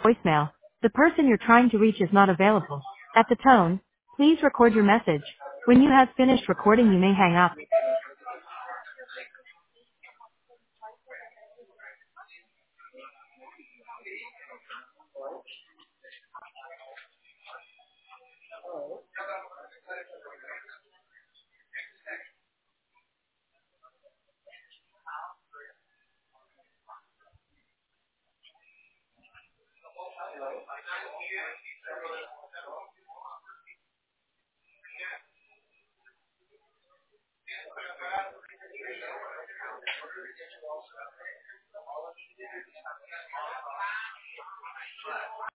voicemail. The person you're trying to reach is not available. At the tone, please record your message. When you have finished recording, you may hang up.